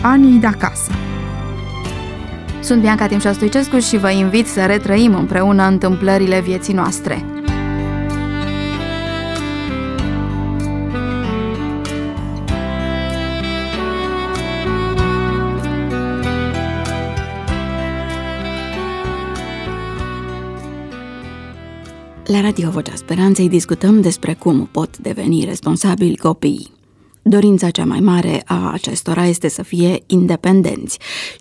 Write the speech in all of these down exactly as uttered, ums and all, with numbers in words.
Anii de acasă. Sunt Bianca Timșa-Stoicescu și vă invit să retrăim împreună întâmplările vieții noastre. La Radio Vocea Speranței discutăm despre cum pot deveni responsabili copiii. Dorința cea mai mare a acestora este să fie independenți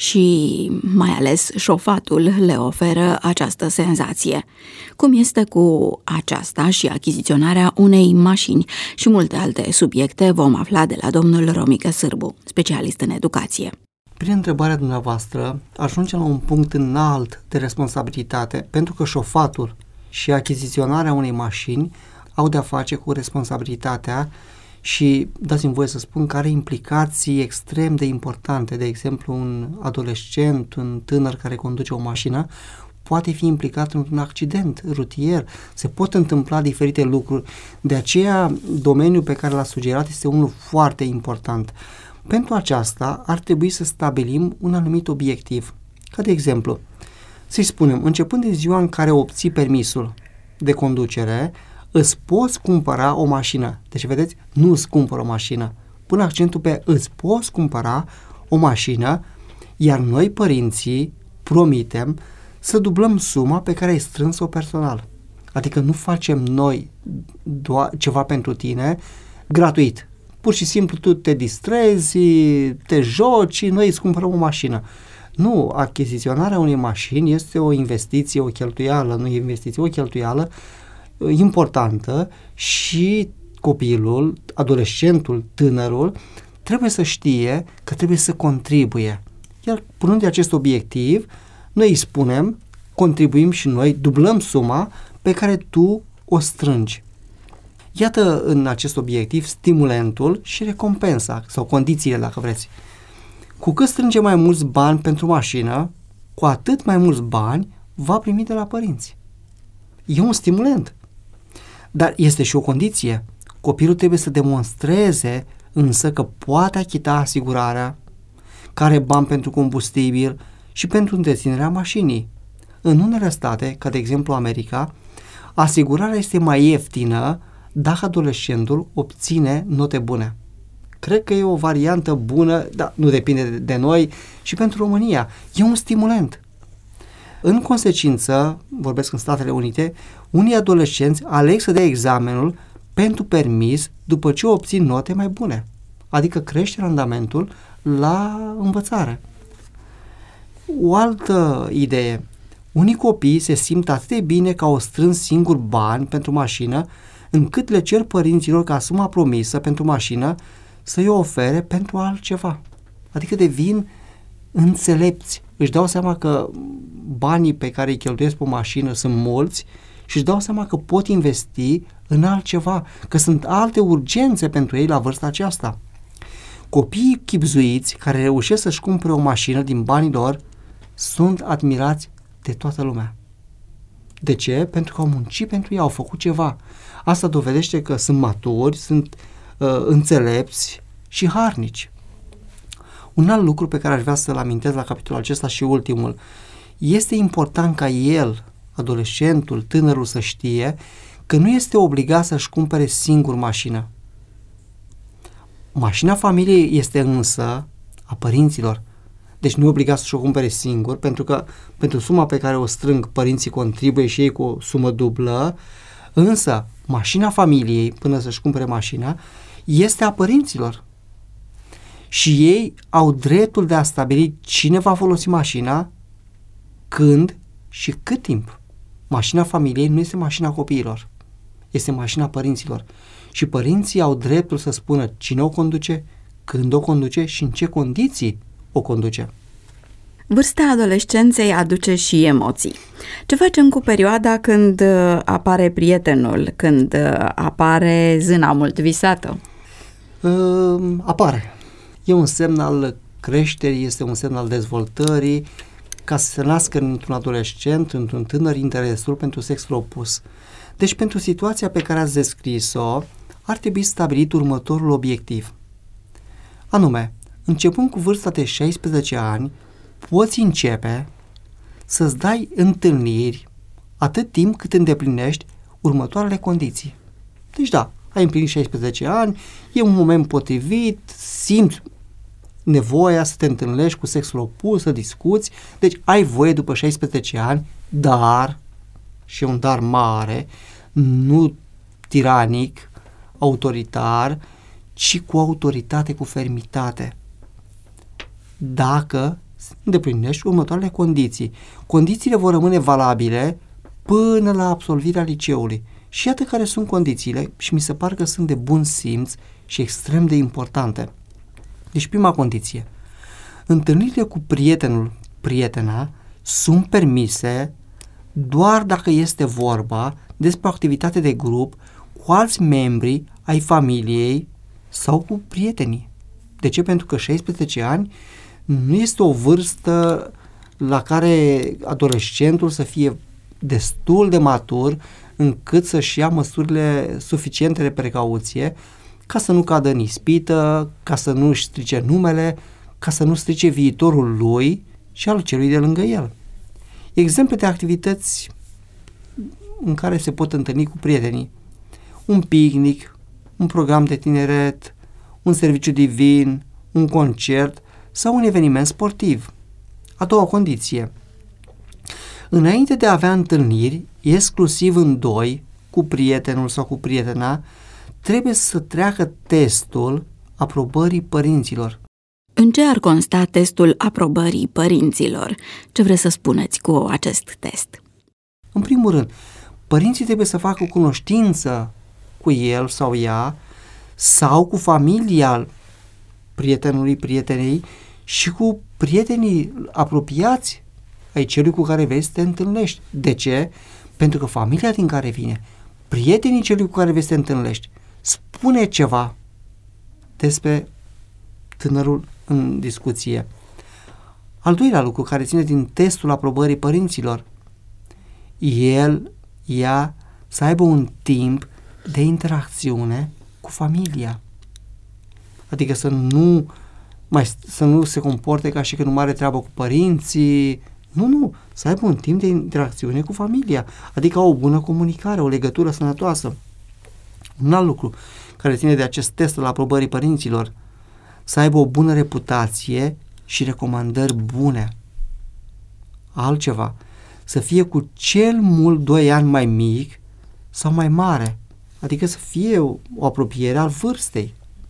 și, mai ales, șofatul le oferă această senzație. Cum este cu aceasta și achiziționarea unei mașini și multe alte subiecte vom afla de la domnul Romică Sârbu, specialist în educație. Prin întrebarea dumneavoastră, ajungem la un punct înalt de responsabilitate, pentru că șofatul și achiziționarea unei mașini au de-a face cu responsabilitatea și dați-mi voie să spun că are implicații extrem de importante. De exemplu, un adolescent, un tânăr care conduce o mașină poate fi implicat într-un accident rutier. Se pot întâmpla diferite lucruri. De aceea, domeniul pe care l-a sugerat este unul foarte important. Pentru aceasta, ar trebui să stabilim un anumit obiectiv. Ca de exemplu, să-i spunem, începând de ziua în care obții permisul de conducere, îți poți cumpăra o mașină. Deci, vedeți, nu îți cumpără o mașină. Pun accentul pe îți poți cumpăra o mașină, iar noi, părinții, promitem să dublăm suma pe care ai strâns-o personal. Adică nu facem noi doar ceva pentru tine gratuit. Pur și simplu tu te distrezi, te joci și noi îți cumpărăm o mașină. Nu, achiziționarea unei mașini este o investiție, o cheltuială, nu e investiție, o cheltuială importantă și copilul, adolescentul, tânărul trebuie să știe că trebuie să contribuie. Iar punând de acest obiectiv, noi îi spunem, contribuim și noi, dublăm suma pe care tu o strângi. Iată în acest obiectiv stimulentul și recompensa sau condițiile, dacă vreți. Cu cât strânge mai mulți bani pentru mașină, cu atât mai mulți bani va primi de la părinți. E un stimulent. Dar este și o condiție. Copilul trebuie să demonstreze însă că poate achita asigurarea, că are bani pentru combustibil și pentru întreținerea mașinii. În unele state, ca de exemplu America, asigurarea este mai ieftină dacă adolescentul obține note bune. Cred că e o variantă bună, dar nu depinde de, de noi, și pentru România. E un stimulant. În consecință, vorbesc în Statele Unite, unii adolescenți aleg să dea examenul pentru permis după ce obțin note mai bune, adică crește randamentul la învățare. O altă idee, unii copii se simt atât de bine că au strâns singur bani pentru mașină, încât le cer părinților ca suma promisă pentru mașină să-i o ofere pentru altceva. Adică devin înțelepți. Își dau seama că banii pe care îi cheltuiesc pe o mașină sunt mulți și își dau seama că pot investi în altceva, că sunt alte urgențe pentru ei la vârsta aceasta. Copiii chibzuiți care reușesc să-și cumpere o mașină din banii lor sunt admirați de toată lumea. De ce? Pentru că au muncit pentru ea, au făcut ceva. Asta dovedește că sunt maturi, sunt uh, înțelepți și harnici. Un alt lucru pe care aș vrea să-l amintesc la capitolul acesta și ultimul, este important ca el, adolescentul, tânărul, să știe că nu este obligat să-și cumpere singur mașină. Mașina familiei este însă a părinților. Deci nu e obligat să-și o cumpere singur, pentru că pentru suma pe care o strâng părinții contribuie și ei cu o sumă dublă, însă mașina familiei, până să-și cumpere mașina, este a părinților. Și ei au dreptul de a stabili cine va folosi mașina, când și cât timp. Mașina familiei nu este mașina copiilor, este mașina părinților. Și părinții au dreptul să spună cine o conduce, când o conduce și în ce condiții o conduce. Vârsta adolescenței aduce și emoții. Ce facem cu perioada când apare prietenul, când apare zâna mult visată? Uh, apare. E un semn al creșterii, este un semn al dezvoltării, ca să se nască într-un adolescent, într-un tânăr, interesul pentru sexul opus. Deci, pentru situația pe care ați descris-o, ar trebui stabilit următorul obiectiv. Anume, începând cu vârsta de șaisprezece ani, poți începe să-ți dai întâlniri atât timp cât îndeplinești următoarele condiții. Deci da, ai împlinit șaisprezece ani, e un moment potrivit, simți nevoia să te întâlnești cu sexul opus, să discuți, deci ai voie după șaisprezece ani, dar, și un dar mare, nu tiranic, autoritar, ci cu autoritate, cu fermitate. Dacă îndeplinești următoarele condiții. Condițiile vor rămâne valabile până la absolvirea liceului. Și iată care sunt condițiile și mi se pare că sunt de bun simț și extrem de importante. Deci prima condiție. Întâlnirile cu prietenul, prietena, sunt permise doar dacă este vorba despre o activitate de grup cu alți membri ai familiei sau cu prietenii. De ce? Pentru că șaisprezece ani nu este o vârstă la care adolescentul să fie destul de matur încât să-și ia măsurile suficiente de precauție ca să nu cadă în ispită, ca să nu își strice numele, ca să nu strice viitorul lui și al celui de lângă el. Exemple de activități în care se pot întâlni cu prietenii. Un picnic, un program de tineret, un serviciu divin, un concert sau un eveniment sportiv. A doua condiție. Înainte de a avea întâlniri, exclusiv în doi, cu prietenul sau cu prietena, trebuie să treacă testul aprobării părinților. În ce ar consta testul aprobării părinților? Ce vreți să spuneți cu acest test? În primul rând, părinții trebuie să facă cunoștință cu el sau ea sau cu familia prietenului, prietenei și cu prietenii apropiați ai celui cu care vrei să te întâlnești. De ce? Pentru că familia din care vine, prietenii celui cu care vrei să te întâlnești, spune ceva despre tânărul în discuție. Al doilea lucru care ține din testul aprobării părinților, el, ea, să aibă un timp de interacțiune cu familia. Adică să nu, mai, să nu se comporte ca și că nu are treabă cu părinții. Nu, nu, să aibă un timp de interacțiune cu familia. Adică o bună comunicare, o legătură sănătoasă. Un alt lucru care ține de acest test al aprobării părinților, să aibă o bună reputație și recomandări bune. Altceva, să fie cu cel mult doi ani mai mic sau mai mare, adică să fie o, o apropiere al vârstei.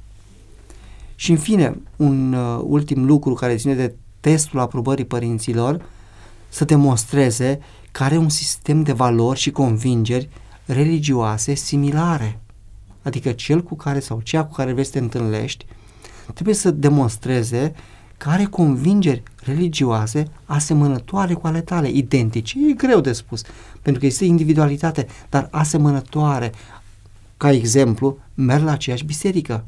Și în fine, un uh, ultim lucru care ține de testul aprobării părinților, să demonstreze că are un sistem de valori și convingeri religioase similare. Adică cel cu care sau cea cu care vrei să te întâlnești trebuie să demonstreze că are convingeri religioase asemănătoare cu ale tale, identice. E greu de spus, pentru că este individualitate, dar asemănătoare. Ca exemplu, merg la aceeași biserică.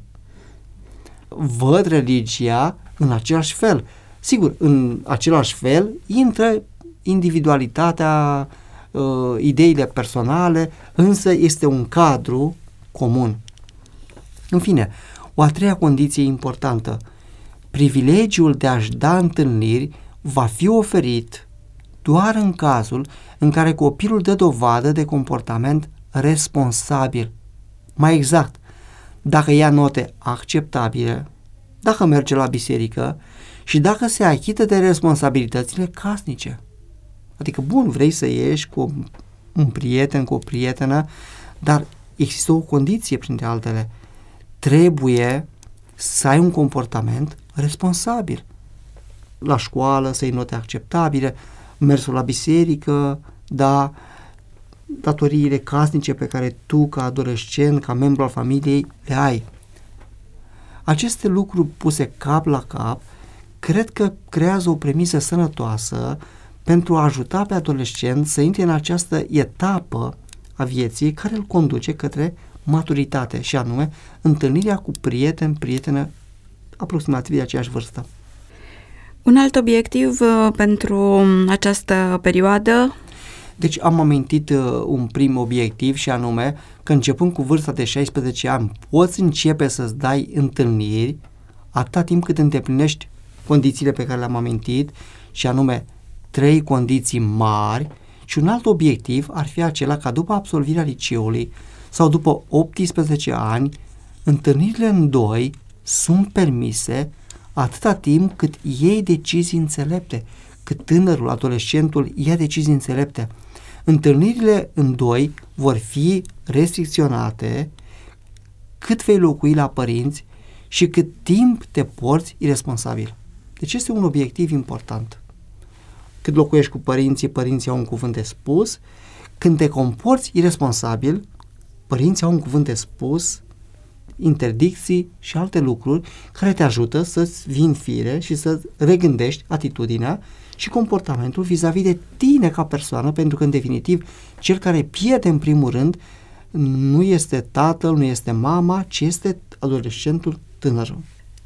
Văd religia în același fel. Sigur, în același fel intră individualitatea, uh, ideile personale, însă este un cadru comun. În fine, o a treia condiție importantă, privilegiul de a-și da întâlniri va fi oferit doar în cazul în care copilul dă dovadă de comportament responsabil. Mai exact, dacă ia note acceptabile, dacă merge la biserică și dacă se achită de responsabilitățile casnice. Adică, bun, vrei să ieși cu un prieten, cu o prietenă, dar există o condiție printre altele. Trebuie să ai un comportament responsabil. La școală să iei note acceptabile, mersul la biserică, da, datoriile casnice pe care tu, ca adolescent, ca membru al familiei, le ai. Aceste lucruri puse cap la cap, cred că creează o premisă sănătoasă pentru a ajuta pe adolescent să intre în această etapă a vieții care îl conduce către maturitate, și anume întâlnirea cu prieten, prietenă aproximativ de aceeași vârstă. Un alt obiectiv uh, pentru această perioadă? Deci am amintit uh, un prim obiectiv, și anume că începând cu vârsta de șaisprezece ani poți începe să-ți dai întâlniri atâta timp cât îndeplinești condițiile pe care le-am amintit, și anume trei condiții mari, și un alt obiectiv ar fi acela ca după absolvirea liceului sau după optsprezece ani, întâlnirile în doi sunt permise atâta timp cât iei decizii înțelepte, cât tânărul, adolescentul ia decizii înțelepte. Întâlnirile în doi vor fi restricționate cât vei locui la părinți și cât timp te porți irresponsabil. Deci este un obiectiv important. Cât locuiești cu părinții, părinții au un cuvânt de spus. Când te comporți irresponsabil, părinții au un cuvânt de spus, interdicții și alte lucruri care te ajută să-ți vii în fire și să regândești atitudinea și comportamentul vis-a-vis de tine ca persoană, pentru că, în definitiv, cel care pierde în primul rând nu este tatăl, nu este mama, ci este adolescentul, tânărul.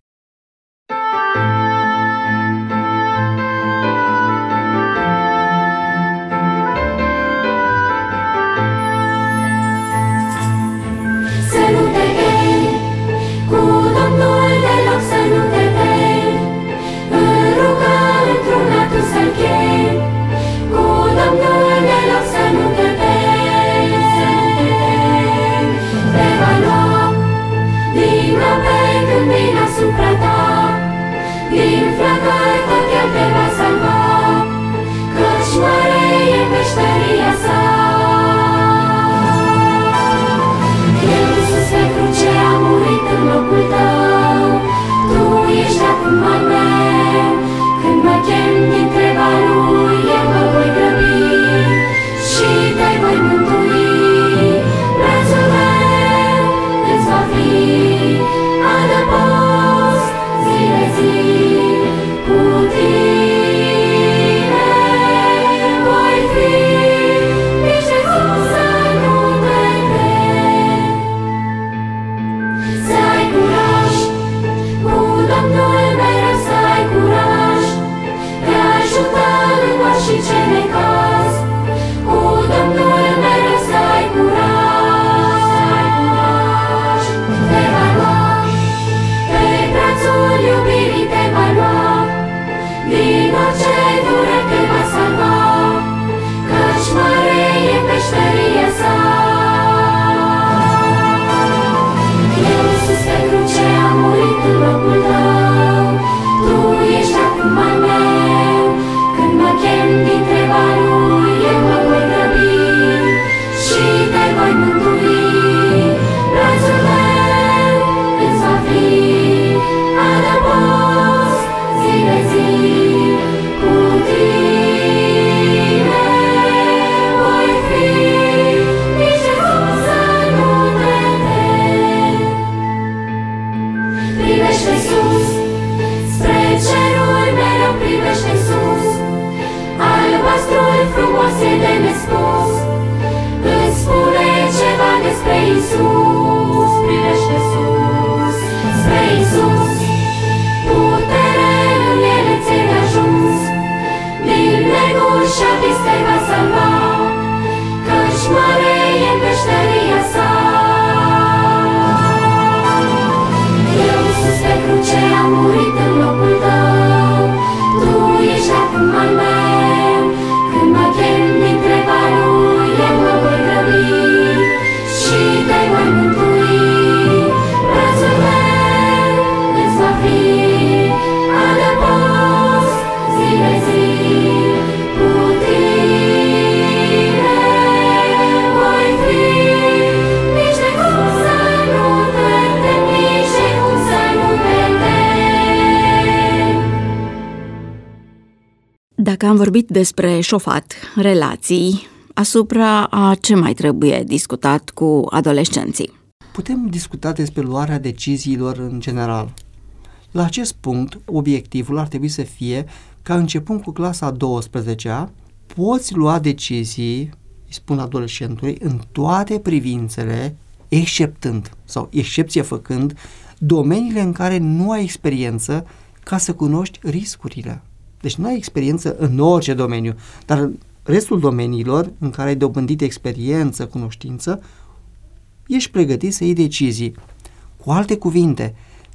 Dacă am vorbit despre șofat, relații, asupra a ce mai trebuie discutat cu adolescenții? Putem discuta despre luarea deciziilor în general. La acest punct, obiectivul ar trebui să fie ca începând cu clasa a douăsprezecea, poți lua decizii, îi spun adolescentului, în toate privințele, exceptând sau excepție făcând domeniile în care nu ai experiență, ca să cunoști riscurile. Deci nu ai experiență în orice domeniu, dar în restul domeniilor în care ai dobândit experiență, cunoștință, ești pregătit să iei decizii. Cu alte cuvinte,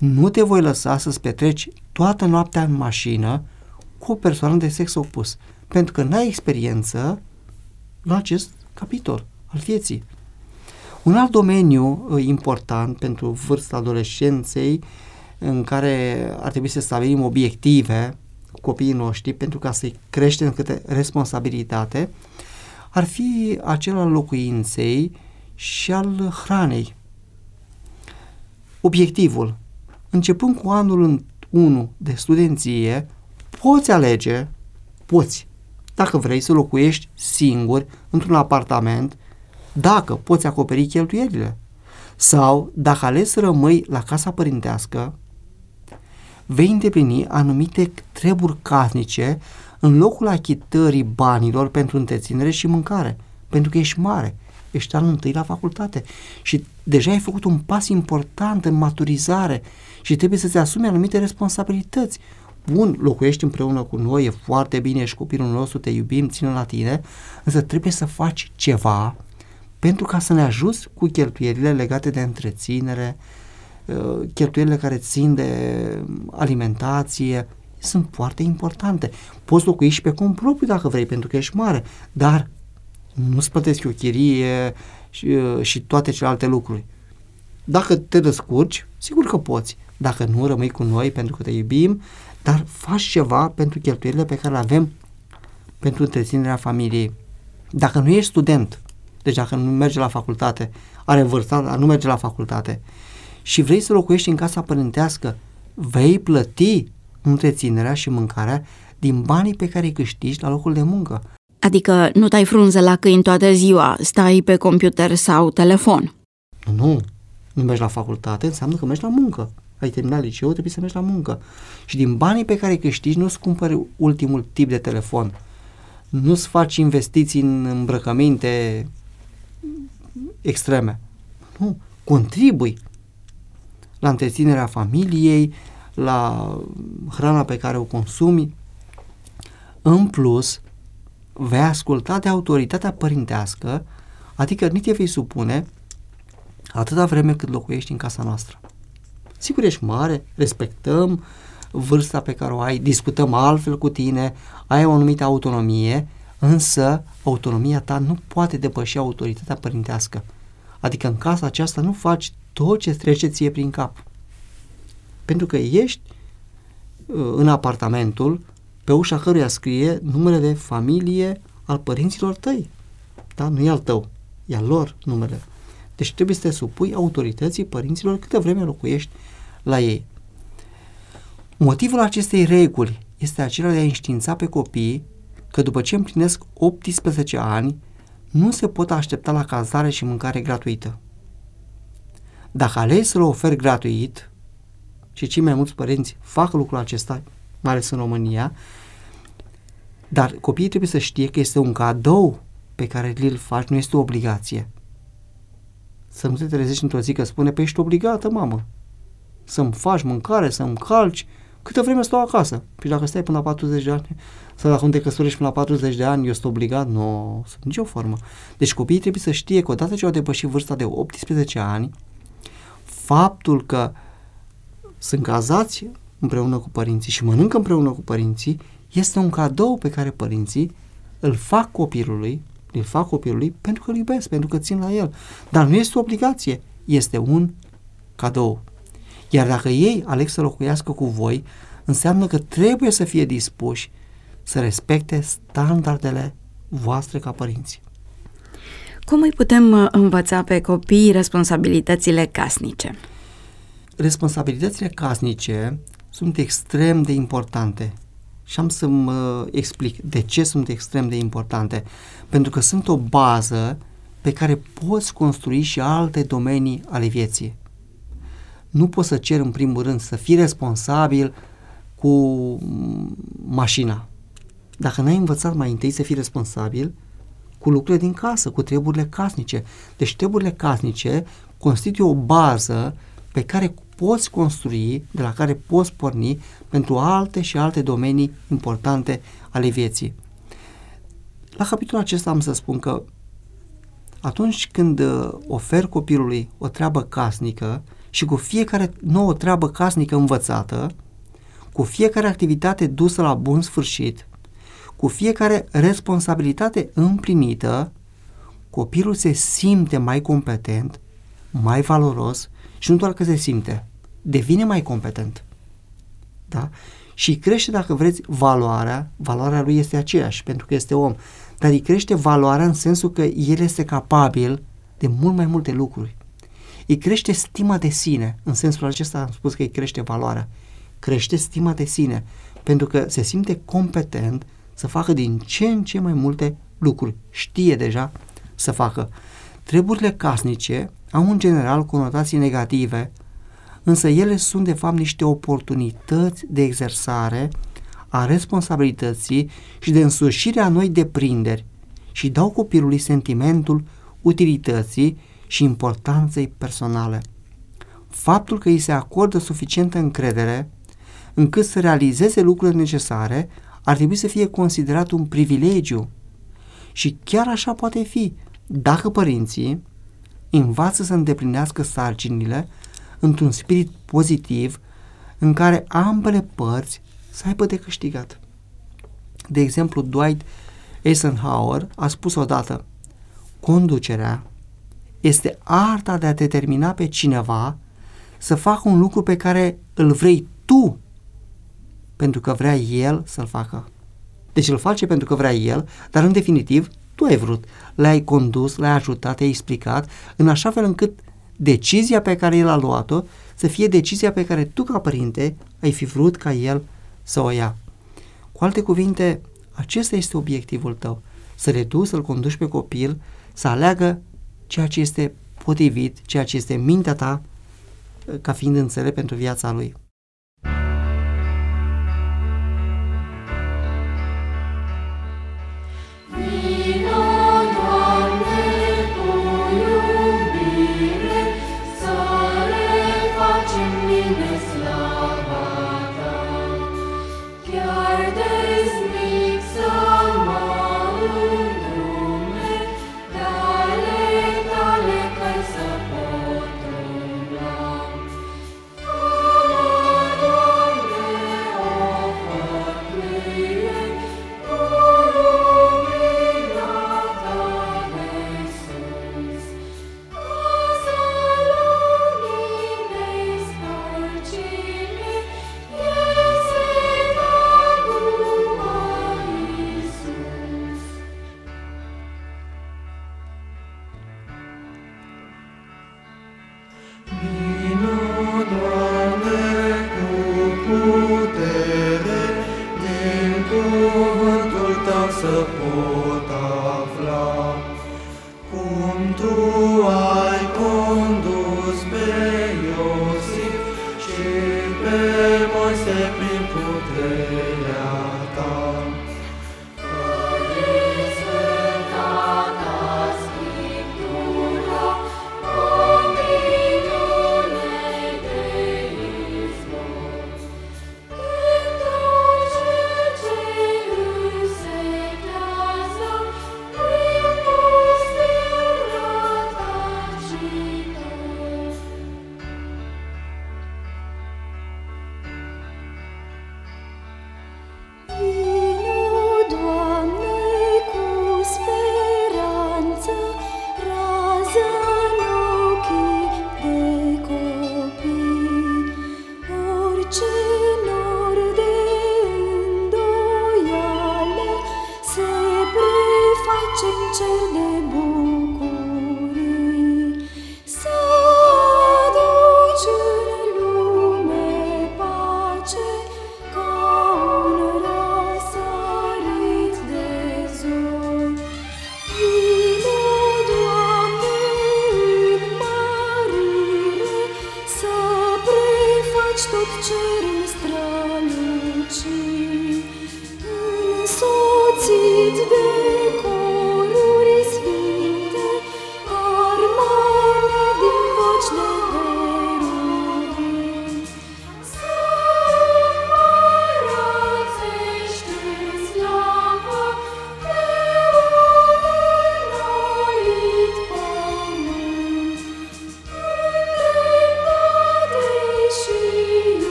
Nu te voi lăsa să-ți petreci toată noaptea în mașină cu o persoană de sex opus, pentru că n-ai experiență la acest capitol al vieții. Un alt domeniu uh, important pentru vârsta adolescenței, în care ar trebui să stabilim obiective cu copiii noștri pentru ca să-i creștem câte responsabilitate, ar fi acela al locuinței și al hranei. Obiectivul. Începând cu anul unu de studenție, poți alege, poți, dacă vrei să locuiești singur într-un apartament, dacă poți acoperi cheltuielile, sau dacă alegi să rămâi la casa părintească, vei îndeplini anumite treburi casnice în locul achitării banilor pentru întreținere și mâncare, pentru că ești mare, ești anul întâi la facultate și deja ai făcut un pas important în maturizare și trebuie să-ți asumi anumite responsabilități. Bun, locuiești împreună cu noi, e foarte bine, ești copilul nostru, te iubim, ținem la tine, însă trebuie să faci ceva pentru ca să ne ajuți cu cheltuielile legate de întreținere, cheltuielile care țin de alimentație, sunt foarte importante. Poți locui și pe cont propriu dacă vrei, pentru că ești mare, dar nu-ți plătești o chirie și, și toate celelalte lucruri. Dacă te descurci, sigur că poți. Dacă nu, rămâi cu noi pentru că te iubim, dar faci ceva pentru cheltuielile pe care le avem pentru întreținerea familiei. Dacă nu ești student, deci dacă nu mergi la facultate, are vârsta, dar nu merge la facultate și vrei să locuiești în casa părintească, vei plăti întreținerea și mâncarea din banii pe care îi câștigi la locul de muncă. Adică nu dai frunze la câini toată ziua, stai pe computer sau telefon. Nu, nu mergi la facultate, înseamnă că mergi la muncă. Ai terminat liceul, trebuie să mergi la muncă. Și din banii pe care îi câștigi nu-ți cumpări ultimul tip de telefon. Nu-ți faci investiții în îmbrăcăminte extreme. Nu, contribui la întreținerea familiei, la hrana pe care o consumi. În plus, vei asculta de autoritatea părintească, adică nu te vei supune atâta vreme cât locuiești în casa noastră. Sigur, ești mare, respectăm vârsta pe care o ai, discutăm altfel cu tine, ai o anumită autonomie, însă autonomia ta nu poate depăși autoritatea părintească. Adică în casa aceasta nu faci tot ce trece ție prin cap. Pentru că ești în apartamentul pe ușa căruia scrie numele de familie al părinților tăi. Da? Nu e al tău, e al lor numele. Deci trebuie să te supui autorității părinților câtă vreme locuiești la ei. Motivul acestei reguli este acela de a înștiința pe copii că după ce împlinesc optsprezece ani, nu se pot aștepta la cazare și mâncare gratuită. Dacă alegi să le oferi gratuit, și cei mai mulți părinți fac lucrul acesta, mai ales în România, dar copiii trebuie să știe că este un cadou pe care îl faci, nu este o obligație. Să nu te trezești într-o zi că spune, păi ești obligată, mamă, să-mi faci mâncare, să-mi calci, câtă vreme stau acasă. Păi dacă stai până la patruzeci de ani, sau dacă nu te căsătorești până la patruzeci de ani, eu sunt obligat? Nu, sub nicio formă. Deci copiii trebuie să știe că odată ce au depășit vârsta de optsprezece ani, faptul că sunt cazați împreună cu părinții și mănâncă împreună cu părinții este un cadou pe care părinții îl fac copilului, îl fac copilului pentru că îl iubesc, pentru că țin la el. Dar nu este o obligație, este un cadou. Iar dacă ei aleg să locuiască cu voi, înseamnă că trebuie să fie dispuși să respecte standardele voastre ca părinți. Cum îi putem învăța pe copii responsabilitățile casnice? Responsabilitățile casnice sunt extrem de importante și am să mă explic de ce sunt extrem de importante. Pentru că sunt o bază pe care poți construi și alte domenii ale vieții. Nu poți să ceri în primul rând să fii responsabil cu mașina. Dacă n-ai învățat mai întâi să fii responsabil cu lucrurile din casă, cu treburile casnice. Deci treburile casnice constituie o bază pe care poți construi, de la care poți porni pentru alte și alte domenii importante ale vieții. La capitolul acesta am să spun că atunci când oferi copilului o treabă casnică și cu fiecare nouă treabă casnică învățată, cu fiecare activitate dusă la bun sfârșit, cu fiecare responsabilitate împlinită, copilul se simte mai competent, mai valoros și nu doar că se simte, devine mai competent. Da? Și crește, dacă vreți, valoarea, valoarea lui este aceeași, pentru că este om, dar îi crește valoarea în sensul că el este capabil de mult mai multe lucruri. Îi crește stima de sine, în sensul acesta am spus că îi crește valoarea. Crește stima de sine, pentru că se simte competent să facă din ce în ce mai multe lucruri. Știe deja să facă. Treburile casnice au în general conotații negative, însă ele sunt de fapt niște oportunități de exersare a responsabilității și de însușirea noi deprinderi și dau copilului sentimentul utilității și importanței personale. Faptul că îi se acordă suficientă încredere încât să realizeze lucrurile necesare ar trebui să fie considerat un privilegiu și chiar așa poate fi dacă părinții învață să îndeplinească sarcinile într-un spirit pozitiv în care ambele părți să aibă de câștigat. De exemplu, Dwight Eisenhower a spus odată: conducerea este arta de a determina pe cineva să facă un lucru pe care îl vrei tu, pentru că vrea el să-l facă. Deci îl face pentru că vrea el, dar în definitiv tu ai vrut, l-ai condus, l-ai ajutat, i-ai explicat, în așa fel încât decizia pe care el a luat-o să fie decizia pe care tu ca părinte ai fi vrut ca el să o ia. Cu alte cuvinte, acesta este obiectivul tău, să le duci, să-l conduci pe copil, să aleagă ceea ce este potrivit, ceea ce este mintea ta ca fiind înțelept pentru viața lui.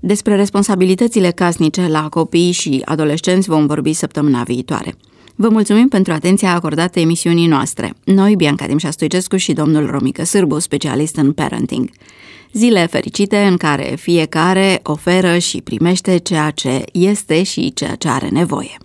Despre responsabilitățile casnice la copii și adolescenți vom vorbi săptămâna viitoare. Vă mulțumim pentru atenția acordată emisiunii noastre. Noi, Bianca Dimșa Stoicescu și domnul Romică Sârbu, specialist în parenting. Zile fericite în care fiecare oferă și primește ceea ce este și ceea ce are nevoie.